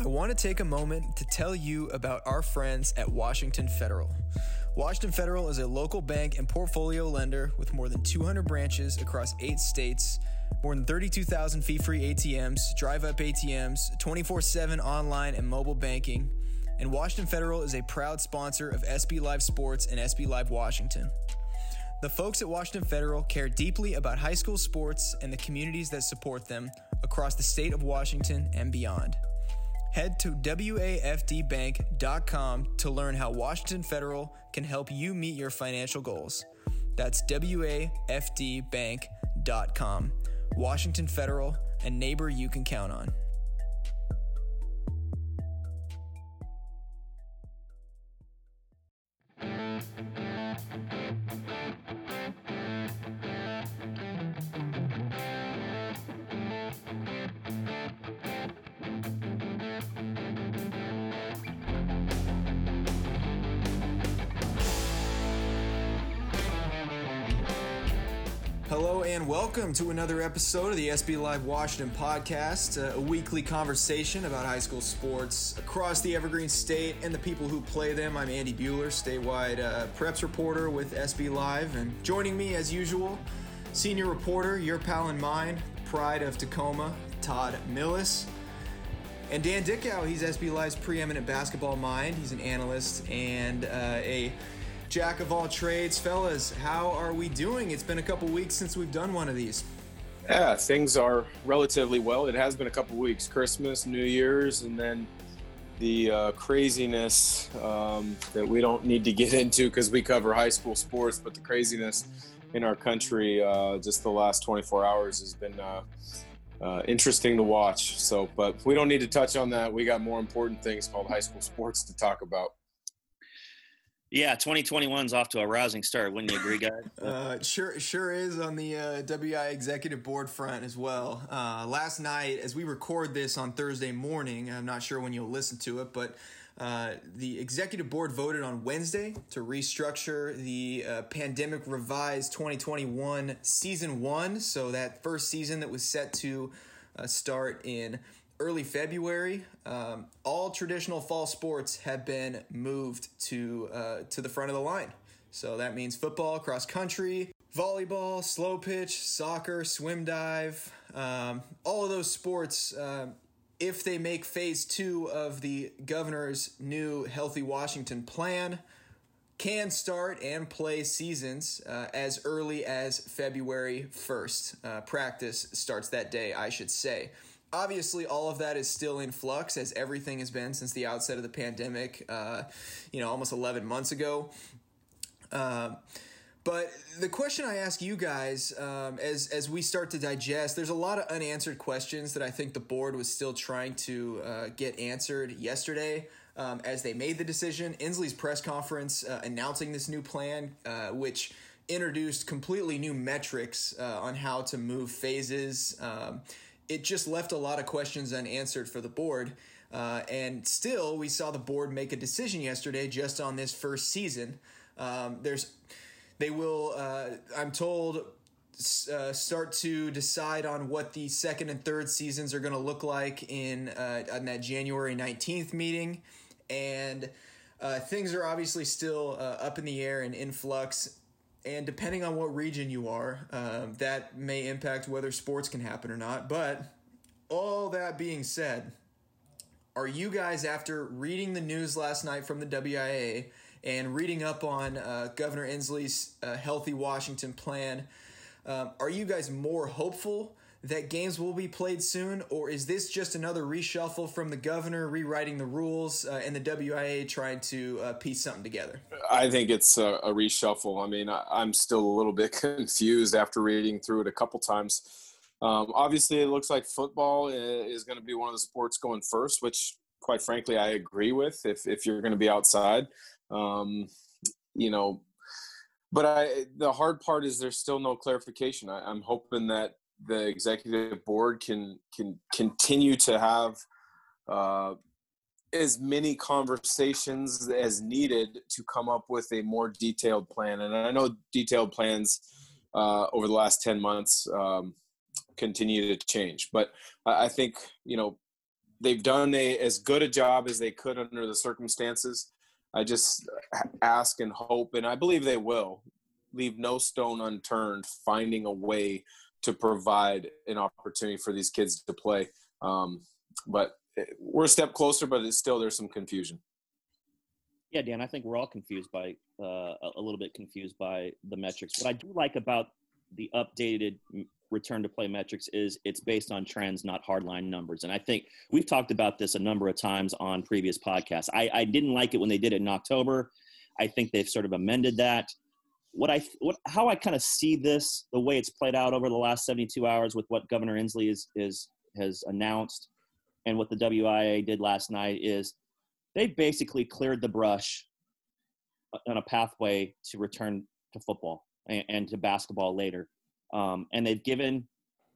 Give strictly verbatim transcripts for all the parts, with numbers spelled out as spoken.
I want to take a moment to tell you about our friends at Washington Federal. Washington Federal is a local bank and portfolio lender with more than two hundred branches across eight states, more than thirty-two thousand fee-free A T Ms, drive-up A T Ms, twenty-four seven online and mobile banking, and Washington Federal is a proud sponsor of S B Live Sports and S B Live Washington. The folks at Washington Federal care deeply about high school sports and the communities that support them across the state of Washington and beyond. Head to W A F D bank dot com to learn how Washington Federal can help you meet your financial goals. That's W A F D bank dot com. Washington Federal, a neighbor you can count on. Hello and welcome to another episode of the S B Live Washington podcast, a weekly conversation about high school sports across the Evergreen State and the people who play them. I'm Andy Bueller, statewide uh, preps reporter with S B Live, and joining me as usual, senior reporter, your pal and mine, pride of Tacoma, Todd Millis. And Dan Dickow, he's S B Live's preeminent basketball mind. He's an analyst and uh, a jack of all trades. Fellas, how are we doing? It's been a couple weeks since we've done one of these. Yeah, things are relatively well. It has been a couple weeks. Christmas, New Year's, and then the uh, craziness um, that we don't need to get into because we cover high school sports, but the craziness in our country uh, just the last twenty-four hours has been uh, uh, interesting to watch. So, but we don't need to touch on that. We got more important things called high school sports to talk about. Yeah, twenty twenty-one's off to a rousing start. Wouldn't you agree, guys? uh, sure sure is on the uh, W I executive board front as well. Uh, last night, as we record this on Thursday morning, I'm not sure when you'll listen to it, but uh, the executive board voted on Wednesday to restructure the uh, pandemic revised twenty twenty-one season one. So that first season that was set to uh, start in early February. Um, all traditional fall sports have been moved to uh, to the front of the line. So that means football, cross country, volleyball, slow pitch, soccer, swim dive, um, all of those sports, uh, if they make phase two of the governor's new Healthy Washington plan, can start and play seasons uh, as early as February first. Uh, practice starts that day, I should say. Obviously, all of that is still in flux, as everything has been since the outset of the pandemic, uh, you know, almost eleven months ago. Um, but the question I ask you guys, um, as as we start to digest, there's a lot of unanswered questions that I think the board was still trying to uh, get answered yesterday um, as they made the decision. Inslee's press conference uh, announcing this new plan, uh, which introduced completely new metrics uh, on how to move phases. Um, It just left a lot of questions unanswered for the board. Uh, and still, we saw the board make a decision yesterday just on this first season. Um, there's, they will, uh, I'm told, uh, start to decide on what the second and third seasons are going to look like in uh, on that January nineteenth meeting. And uh, things are obviously still uh, up in the air and in flux. And depending on what region you are, um, that may impact whether sports can happen or not. But all that being said, are you guys, after reading the news last night from the W I A and reading up on uh, Governor Inslee's uh, Healthy Washington plan, um, are you guys more hopeful that games will be played soon, or is this just another reshuffle from the governor rewriting the rules uh, and the W I A trying to uh, piece something together? I think it's a, a reshuffle. I mean, I, I'm still a little bit confused after reading through it a couple times. Um, obviously, it looks like football is going to be one of the sports going first, which, quite frankly, I agree with if if you're going to be outside. Um, you know, but I the hard part is there's still no clarification. I, I'm hoping that the executive board can can continue to have uh, as many conversations as needed to come up with a more detailed plan. And I know detailed plans uh, over the last ten months um, continue to change, but I think, you know, they've done a, as good a job as they could under the circumstances. I just ask and hope, and I believe they will, leave no stone unturned, finding a way to provide an opportunity for these kids to play. Um, but we're a step closer, but it's still, there's some confusion. Yeah, Dan, I think we're all confused by uh, a little bit confused by the metrics. What I do like about the updated return to play metrics is it's based on trends, not hardline numbers. And I think we've talked about this a number of times on previous podcasts. I, I didn't like it when they did it in October. I think they've sort of amended that. What I, what, how I kind of see this, the way it's played out over the last seventy-two hours with what Governor Inslee is, is has announced and what the W I A did last night is they basically cleared the brush on a pathway to return to football and, and to basketball later. Um, and they've given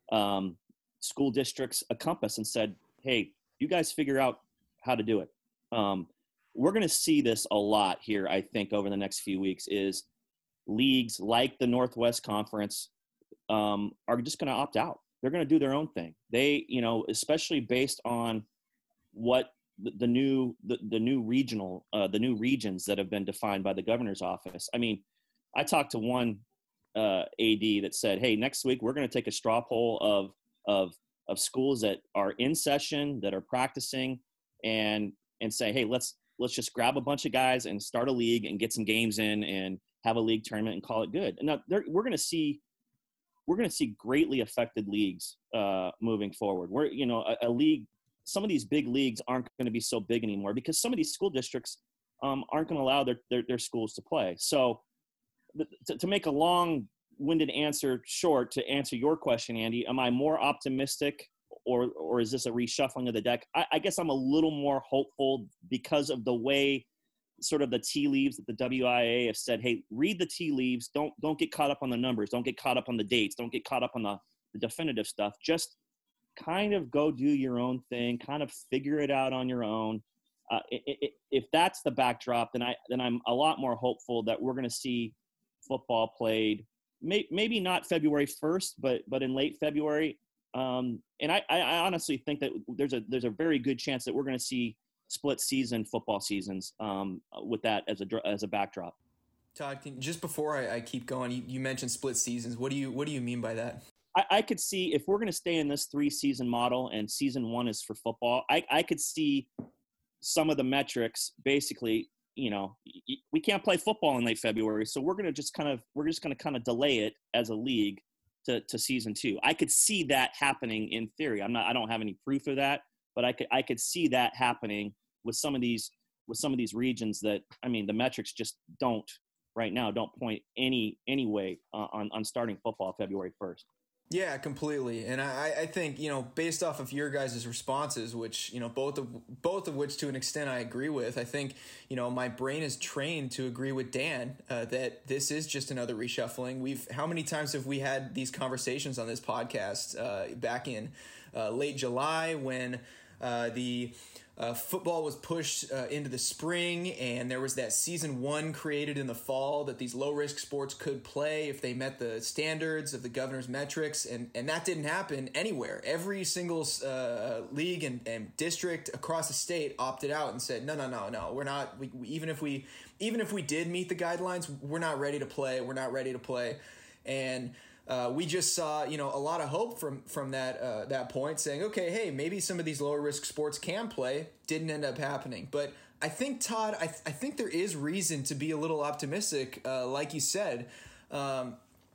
um, school districts a compass and said, hey, you guys figure out how to do it. Um, we're going to see this a lot here, I think, over the next few weeks is leagues like the Northwest Conference um, are just going to opt out. They're going to do their own thing. They, you know, especially based on what the, the new, the, the new regional, uh, the new regions that have been defined by the governor's office. I mean, I talked to one uh, A D that said, hey, next week we're going to take a straw poll of, of, of schools that are in session, that are practicing and, and say, hey, let's, let's just grab a bunch of guys and start a league and get some games in and have a league tournament and call it good. And now we're going to see, we're going to see greatly affected leagues uh, moving forward. We're, you know, a, a league, some of these big leagues aren't going to be so big anymore because some of these school districts um, aren't going to allow their, their, their schools to play. So th- to, to make a long-winded answer short, to answer your question, Andy, am I more optimistic or, or is this a reshuffling of the deck? I, I guess I'm a little more hopeful because of the way sort of the tea leaves that the W I A have said, hey, read the tea leaves. Don't, don't get caught up on the numbers. Don't get caught up on the dates. Don't get caught up on the, the definitive stuff. Just kind of go do your own thing, kind of figure it out on your own. Uh, it, it, if that's the backdrop, then I, then I'm a lot more hopeful that we're going to see football played, may, maybe not February first, but, but in late February. Um, and I, I honestly think that there's a, there's a very good chance that we're going to see split season football seasons um, with that as a as a backdrop. Todd, can, just before I, I keep going, you, you mentioned split seasons. What do you what do you mean by that? I, I could see if we're going to stay in this three season model and season one is for football. I, I could see some of the metrics basically. You know, we can't play football in late February, so we're going to just kind of we're just going to kind of delay it as a league to, to season two. I could see that happening in theory. I'm not. I don't have any proof of that. But I could I could see that happening with some of these with some of these regions that I mean the metrics just don't right now don't point any any way uh, on on starting football February first. Yeah, completely. And I, I think, you know, based off of your guys' responses, which, you know, both of both of which to an extent I agree with, I think, you know, my brain is trained to agree with Dan uh, that this is just another reshuffling. We've how many times have we had these conversations on this podcast uh, back in uh, late July when uh, the Uh, football was pushed uh, into the spring, and there was that season one created in the fall that these low-risk sports could play if they met the standards of the governor's metrics, and, and that didn't happen anywhere. Every single uh, league and, and district across the state opted out and said, no, no, no, no, we're not. We, we, even if we even if we did meet the guidelines, we're not ready to play. We're not ready to play, and Uh, we just saw, you know, a lot of hope from from that uh, that point, saying, okay, hey, maybe some of these lower risk sports can play. Didn't end up happening, but I think Todd, I th- I think there is reason to be a little optimistic, uh, like you said. Um,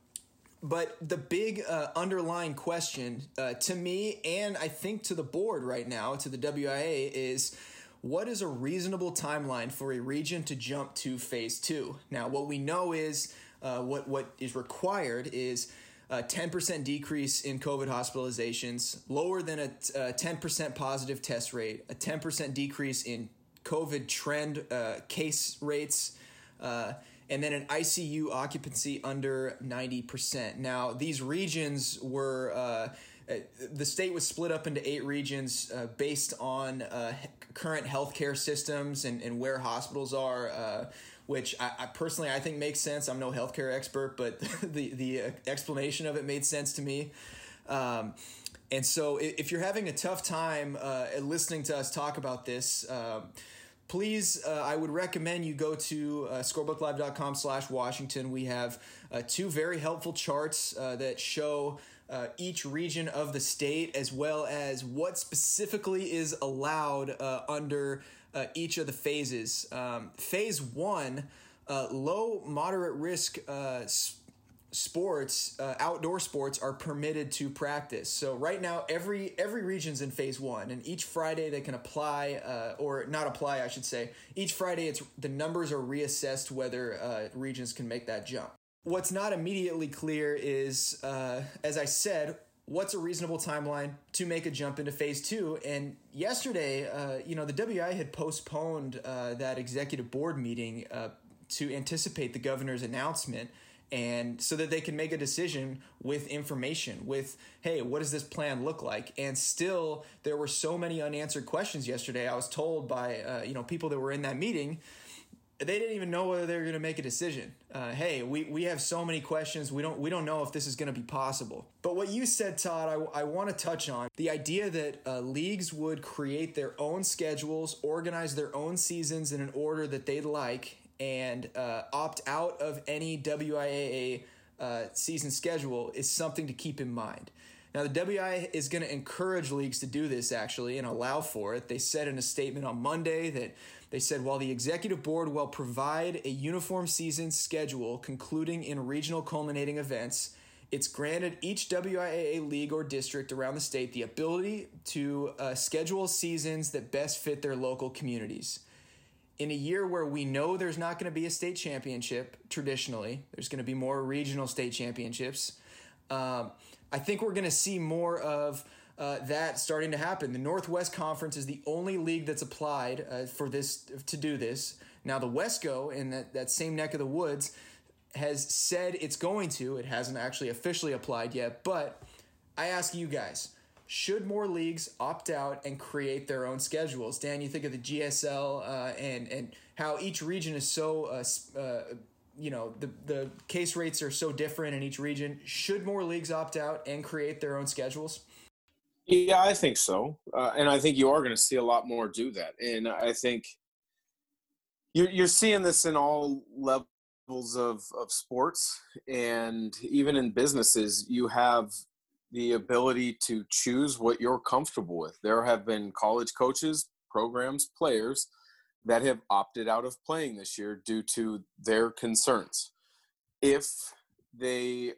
but the big uh, underlying question uh, to me, and I think to the board right now, to the W I A, is what is a reasonable timeline for a region to jump to phase two? Now, what we know is uh, what what is required is a ten percent decrease in COVID hospitalizations, lower than a, a ten percent positive test rate, a ten percent decrease in COVID trend uh, case rates, uh, and then an I C U occupancy under ninety percent. Now, these regions were, uh, the state was split up into eight regions uh, based on uh, current healthcare systems and, and where hospitals are, uh, which I, I personally I think makes sense. I'm no healthcare expert, but the the explanation of it made sense to me. Um, And so if you're having a tough time uh, listening to us talk about this, um, please, uh, I would recommend you go to uh, scorebooklive.com slash Washington. We have uh, two very helpful charts uh, that show uh, each region of the state, as well as what specifically is allowed uh, under uh, each of the phases. Um, phase one, uh, low, moderate risk uh sports, uh, outdoor sports are permitted to practice. So right now, every every region's in phase one, and each Friday they can apply, uh, or not apply, I should say. Each Friday, it's the numbers are reassessed whether uh, regions can make that jump. What's not immediately clear is, uh, as I said, what's a reasonable timeline to make a jump into phase two? And yesterday, uh, you know, the W I had postponed uh, that executive board meeting uh, to anticipate the governor's announcement, and so that they can make a decision with information, with, hey, what does this plan look like? And still, there were so many unanswered questions yesterday. I was told by uh, you know people that were in that meeting, they didn't even know whether they were going to make a decision. Uh, hey, we, we have so many questions. We don't we don't know if this is going to be possible. But what you said, Todd, I, I want to touch on the idea that uh, leagues would create their own schedules, organize their own seasons in an order that they'd like, and uh, opt out of any W I A A uh, season schedule is something to keep in mind. Now, the W I A A is going to encourage leagues to do this, actually, and allow for it. They said in a statement on Monday that they said, while the executive board will provide a uniform season schedule concluding in regional culminating events, it's granted each W I A A league or district around the state the ability to uh, schedule seasons that best fit their local communities. In a year where we know there's not going to be a state championship, traditionally, there's going to be more regional state championships. Um, I think we're going to see more of uh, that starting to happen. The Northwest Conference is the only league that's applied uh, for this to do this. Now, the Wesco in that, that same neck of the woods has said it's going to. It hasn't actually officially applied yet, but I ask you guys, should more leagues opt out and create their own schedules? Dan, you think of the G S L uh, and and how each region is so, uh, uh, you know, the, the case rates are so different in each region. Should more leagues opt out and create their own schedules? Yeah, I think so. Uh, and I think you are going to see a lot more do that. And I think you're, you're seeing this in all levels of, of sports, and even in businesses. You have the ability to choose what you're comfortable with. There have been college coaches, programs, players that have opted out of playing this year due to their concerns. If they,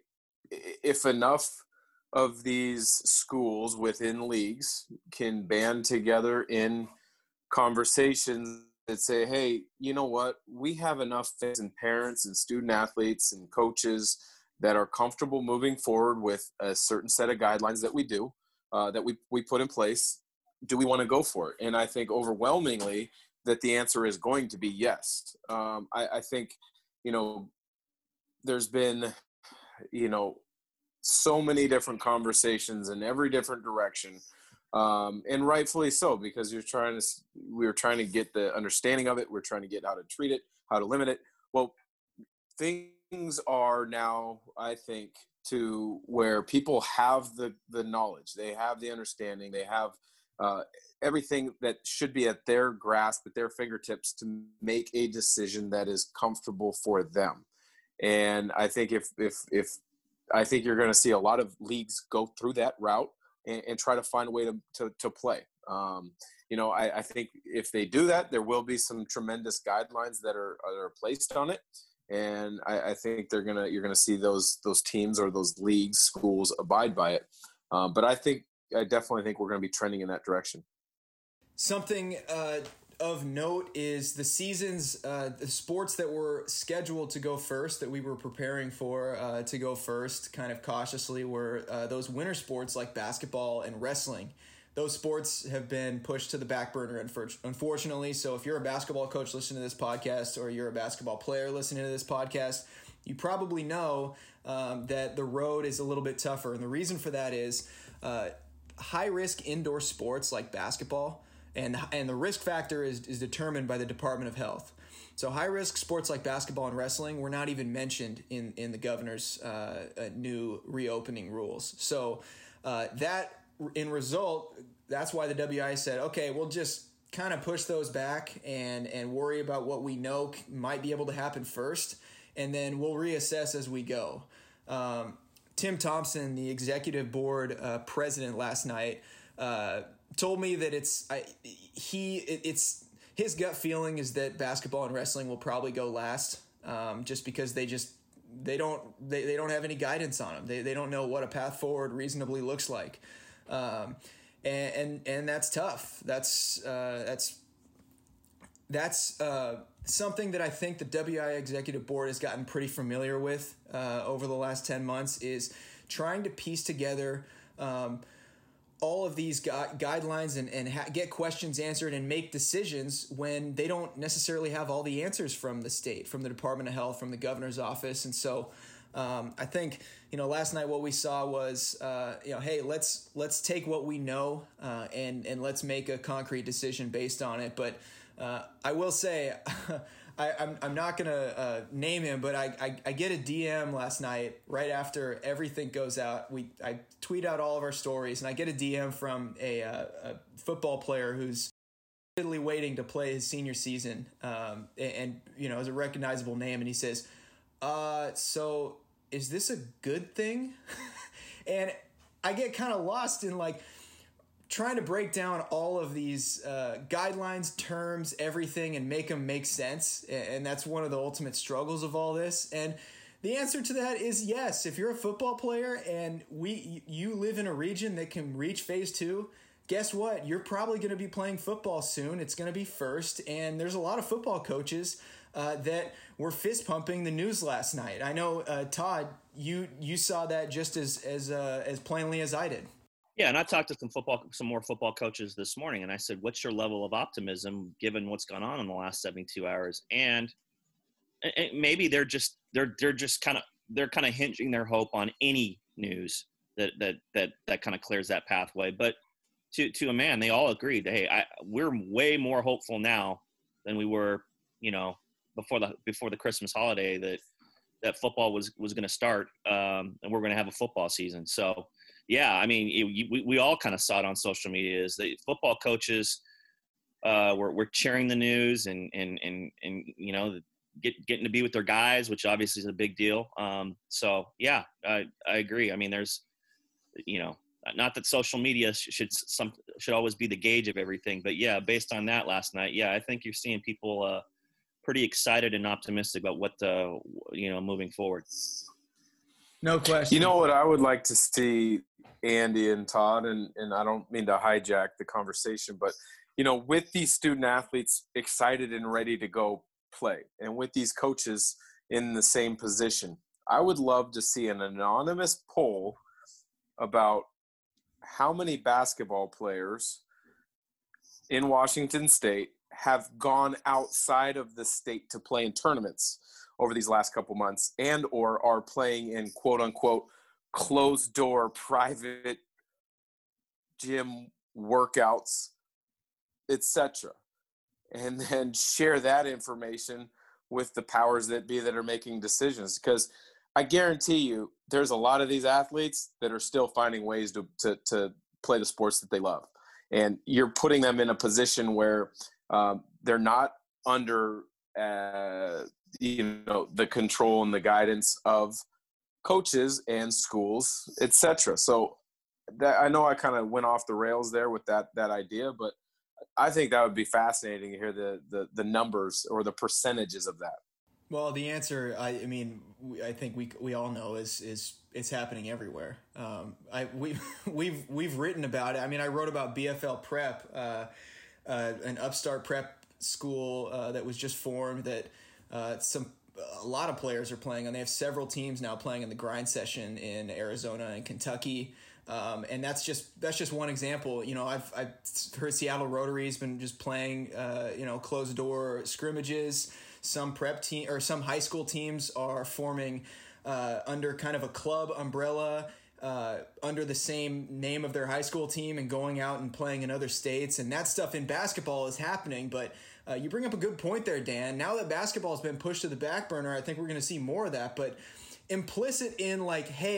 if enough of these schools within leagues can band together in conversations that say, hey, you know what, we have enough fans and parents and student athletes and coaches that are comfortable moving forward with a certain set of guidelines that we do, uh, that we, we put in place. Do we want to go for it? And I think overwhelmingly that the answer is going to be yes. Um, I, I think, you know, there's been, you know, so many different conversations in every different direction. Um, and rightfully so, because you're trying to, we're trying to get the understanding of it. We're trying to get how to treat it, how to limit it. Well, things are now, I think, to where people have the, the knowledge, they have the understanding, they have uh, everything that should be at their grasp, at their fingertips, to make a decision that is comfortable for them. And I think if, if, if, I think you're going to see a lot of leagues go through that route and, and try to find a way to, to, to play. Um, you know, I, I think if they do that, there will be some tremendous guidelines that are, are placed on it. And I, I think they're gonna you're gonna see those those teams or those leagues, schools abide by it. Um, but I think I definitely think we're gonna be trending in that direction. Something uh, of note is the seasons, uh, the sports that were scheduled to go first, that we were preparing for uh, to go first, kind of cautiously, were uh, those winter sports like basketball and wrestling. Those sports have been pushed to the back burner, unfortunately. So if you're a basketball coach listening to this podcast, or you're a basketball player listening to this podcast, you probably know um, that the road is a little bit tougher. And the reason for that is uh, high-risk indoor sports like basketball, and and the risk factor is, is determined by the Department of Health. So high-risk sports like basketball and wrestling were not even mentioned in, in the governor's uh, uh, new reopening rules. So uh, that in result, that's why the W I A said, okay, we'll just kind of push those back and, and worry about what we know might be able to happen first, and then we'll reassess as we go. Um, Tim Thompson, the executive board uh, president last night, uh, told me that it's I, he it, it's his gut feeling is that basketball and wrestling will probably go last, um, just because they just they don't they, they don't have any guidance on them. They they don't know what a path forward reasonably looks like, um, and, and and that's tough. That's uh, that's that's uh, something that I think the W I A executive board has gotten pretty familiar with uh, over the last ten months, is trying to piece together um, all of these gu- guidelines and, and ha- get questions answered and make decisions when they don't necessarily have all the answers from the state, from the Department of Health, from the governor's office. And so um, I think, you know, last night what we saw was, uh, you know, hey, let's let's take what we know uh, and, and let's make a concrete decision based on it. But Uh, I will say, I, I'm I'm not gonna uh, name him, but I, I I get a D M last night right after everything goes out. We I tweet out all of our stories, and I get a D M from a, uh, a football player who's literally waiting to play his senior season, um, and, and you know, is a recognizable name, and he says, "Uh, so is this a good thing?" And I get kind of lost in like trying to break down all of these uh, guidelines, terms, everything, and make them make sense. And that's one of the ultimate struggles of all this. And the answer to that is yes. If you're a football player and we you live in a region that can reach phase two, guess what? You're probably going to be playing football soon. It's going to be first. And there's a lot of football coaches uh, that were fist pumping the news last night. I know, uh, Todd, you you saw that just as as uh, as plainly as I did. Yeah, and I talked to some football, some more football coaches this morning, and I said, "What's your level of optimism given what's gone on in the last seventy-two hours?" And, and maybe they're just they're they're just kind of they're kind of hinging their hope on any news that that that that kind of clears that pathway. But to to a man, they all agreed, "Hey, I, we're way more hopeful now than we were, you know, before the before the Christmas holiday that that football was was going to start, um, and we're going to have a football season." So. Yeah, I mean, it, we we all kind of saw it on social media. Is the football coaches uh, were were cheering the news and and and and you know get, getting to be with their guys, which obviously is a big deal. Um, so yeah, I I agree. I mean, there's you know not that social media should some should always be the gauge of everything, but yeah, based on that last night, yeah, I think you're seeing people uh, pretty excited and optimistic about what the you know moving forward. No question. You know what I would like to see, Andy and Todd, and, and I don't mean to hijack the conversation, but, you know, with these student athletes excited and ready to go play, and with these coaches in the same position, I would love to see an anonymous poll about how many basketball players in Washington State have gone outside of the state to play in tournaments over these last couple months, and or are playing in quote unquote closed door private gym workouts, et cetera. And then share that information with the powers that be that are making decisions. Because I guarantee you there's a lot of these athletes that are still finding ways to, to, to play the sports that they love. And you're putting them in a position where um, they're not under uh, you know, the control and the guidance of coaches and schools, et cetera. So that, I know I kind of went off the rails there with that, that idea, but I think that would be fascinating to hear the, the, the numbers or the percentages of that. Well, the answer, I, I mean, we, I think we we all know is is it's happening everywhere. Um, I we we've we've written about it. I mean, I wrote about B F L Prep, uh, uh, an upstart prep school uh, that was just formed that. Uh, some a lot of players are playing, and they have several teams now playing in the grind session in Arizona and Kentucky, um, and that's just that's just one example. You know, I've I've heard Seattle Rotary's been just playing, uh, you know, closed door scrimmages. Some prep team or some high school teams are forming uh, under kind of a club umbrella. Uh, under the same name of their high school team and going out and playing in other states, and that stuff in basketball is happening, but. Uh, you bring up a good point there, Dan. Now that basketball has been pushed to the back burner, I think we're going to see more of that. But implicit in like, hey,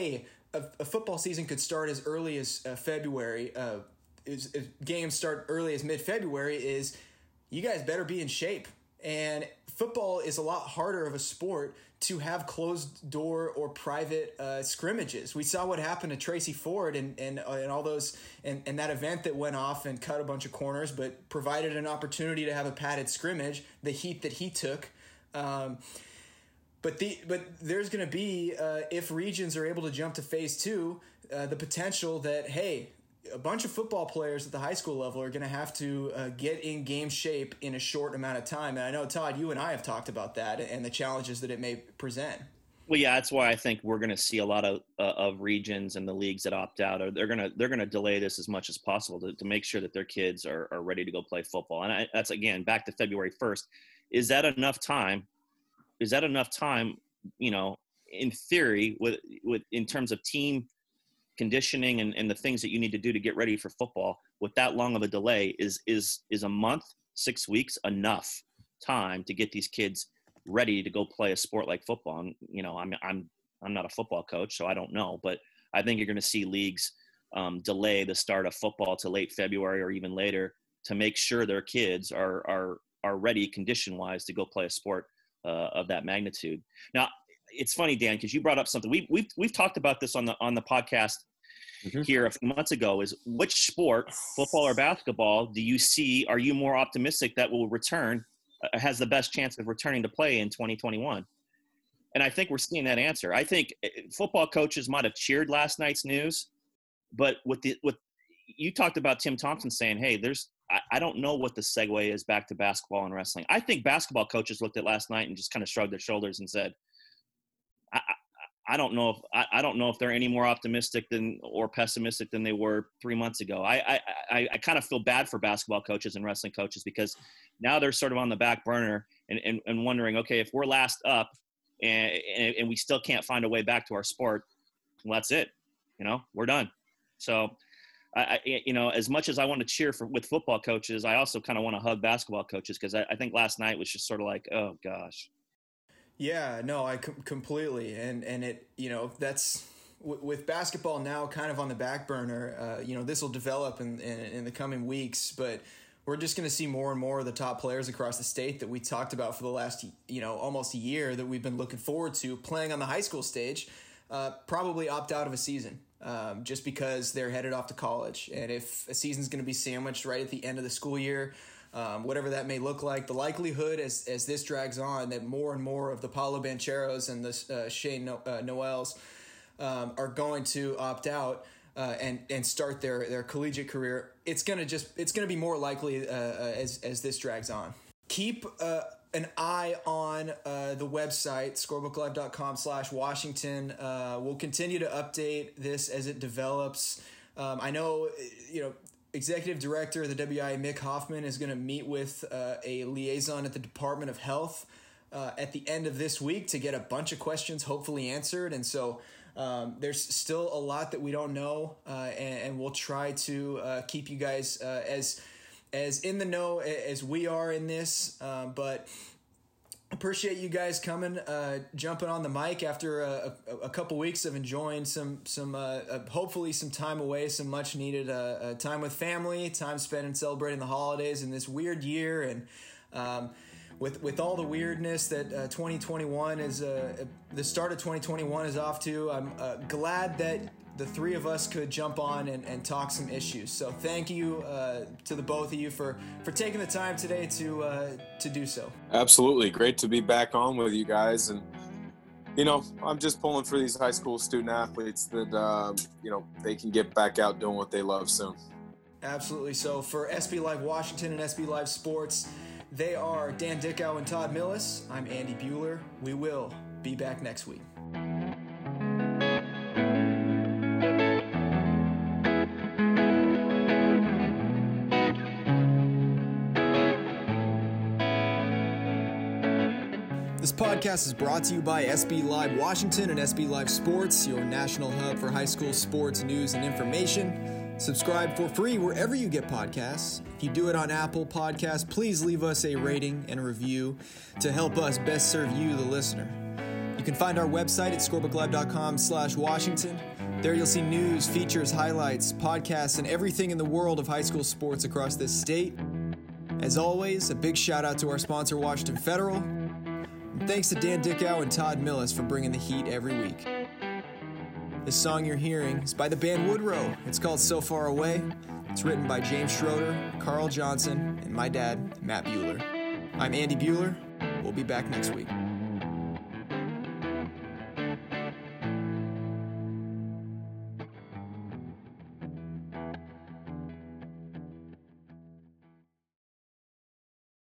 a, a football season could start as early as uh, February, uh, is, if games start early as mid-February, is you guys better be in shape. And football is a lot harder of a sport to have closed door or private uh, scrimmages. We saw what happened to Tracy Ford and and, uh, and all those and, and that event that went off and cut a bunch of corners, but provided an opportunity to have a padded scrimmage. The heat that he took. Um, but the but there's going to be uh, if regions are able to jump to phase two, uh, the potential that hey. a bunch of football players at the high school level are going to have to uh, get in game shape in a short amount of time. And I know, Todd, you and I have talked about that and the challenges that it may present. Well, yeah, that's why I think we're going to see a lot of uh, of regions and the leagues that opt out, or they're going to they're going to delay this as much as possible to, to make sure that their kids are, are ready to go play football. And I, that's, again, back to February first. Is that enough time? Is that enough time, you know, in theory, with with in terms of team conditioning and, and the things that you need to do to get ready for football with that long of a delay? Is is is a month, six weeks enough time to get these kids ready to go play a sport like football? And, you know, I'm I'm I'm not a football coach, so I don't know, but I think you're going to see leagues um, delay the start of football to late February or even later to make sure their kids are are are ready condition wise to go play a sport uh, of that magnitude. Now, it's funny, Dan, because you brought up something we we've we've talked about this on the on the podcast mm-hmm. here a few months ago. Is which sport, football or basketball, do you see? Are you more optimistic that will return, uh, has the best chance of returning to play in twenty twenty-one? And I think we're seeing that answer. I think football coaches might have cheered last night's news, but with the with you talked about Tim Thompson saying, "Hey, there's." I, I don't know what the segue is back to basketball and wrestling. I think basketball coaches looked at last night and just kind of shrugged their shoulders and said, I, I, I don't know if I, I don't know if they're any more optimistic than or pessimistic than they were three months ago. I I, I, I kind of feel bad for basketball coaches and wrestling coaches because now they're sort of on the back burner and, and, and wondering, okay, if we're last up and, and and we still can't find a way back to our sport, well, that's it. You know, we're done. So, I, I you know, as much as I want to cheer for with football coaches, I also kind of want to hug basketball coaches because I, I think last night was just sort of like, oh gosh. Yeah, no, I com- completely. And, and it, you know, that's w- with basketball now kind of on the back burner, uh, you know, this will develop in, in, in the coming weeks, but we're just going to see more and more of the top players across the state that we talked about for the last, you know, almost a year that we've been looking forward to playing on the high school stage, uh, probably opt out of a season um, just because they're headed off to college. And if a season's going to be sandwiched right at the end of the school year, Um, whatever that may look like, the likelihood as as this drags on that more and more of the Paulo Bancheros and the uh, Shane no- uh, Noels um, are going to opt out uh, and and start their, their collegiate career, it's gonna just it's gonna be more likely uh, as as this drags on. Keep uh, an eye on uh, the website scorebooklive.com slash Washington. Uh, we'll continue to update this as it develops. Um, I know you know. Executive Director of the W I A, Mick Hoffman, is going to meet with uh, a liaison at the Department of Health uh, at the end of this week to get a bunch of questions hopefully answered. And so um, there's still a lot that we don't know, uh, and, and we'll try to uh, keep you guys uh, as as in the know as we are in this. Um, but appreciate you guys coming, uh, jumping on the mic after a, a, a couple weeks of enjoying some, some uh, uh, hopefully some time away, some much needed uh, uh, time with family, time spent in celebrating the holidays in this weird year. And um, with with all the weirdness that uh, twenty twenty-one is, uh, the start of twenty twenty-one is off to, I'm uh, glad that the three of us could jump on and, and talk some issues. So thank you uh, to the both of you for, for taking the time today to uh, to do so. Absolutely. Great to be back on with you guys. And, you know, I'm just pulling for these high school student athletes that, um, you know, they can get back out doing what they love soon. Absolutely. So for S B Live Washington and S B Live Sports, they are Dan Dickow and Todd Millis. I'm Andy Bueller. We will be back next week. This podcast is brought to you by S B Live Washington and S B Live Sports, your national hub for high school sports news and information. Subscribe for free wherever you get podcasts. If you do it on Apple Podcasts, please leave us a rating and a review to help us best serve you, the listener. You can find our website at scorebooklive.com slash Washington. There you'll see news, features, highlights, podcasts, and everything in the world of high school sports across this state. As always, a big shout out to our sponsor, Washington Federal. And thanks to Dan Dickow and Todd Millis for bringing the heat every week. This song you're hearing is by the band Woodrow. It's called So Far Away. It's written by James Schroeder, Carl Johnson, and my dad, Matt Bueller. I'm Andy Bueller. We'll be back next week.